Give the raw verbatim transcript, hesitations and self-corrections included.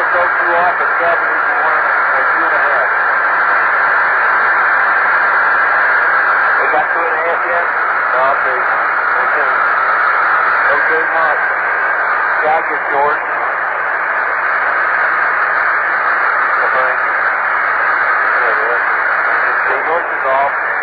throw two off, but Calvin is one or two and a half. They got two and a half yet? No, okay. Okay. Okay, Mark. Got you, George. Okay. Yeah, yeah. The horse is off.